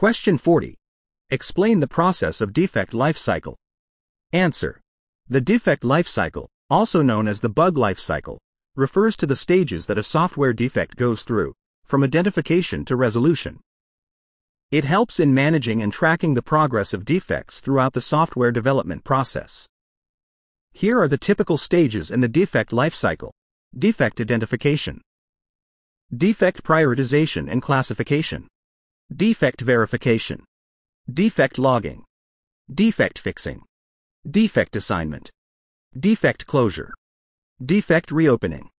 Question 40. Explain the process of defect life cycle. Answer. The defect life cycle, also known as the bug life cycle, refers to the stages that a software defect goes through, from identification to resolution. It helps in managing and tracking the progress of defects throughout the software development process. Here are the typical stages in the defect life cycle. Defect identification, defect prioritization and classification, defect verification, defect logging, defect fixing, defect assignment, defect closure, defect reopening.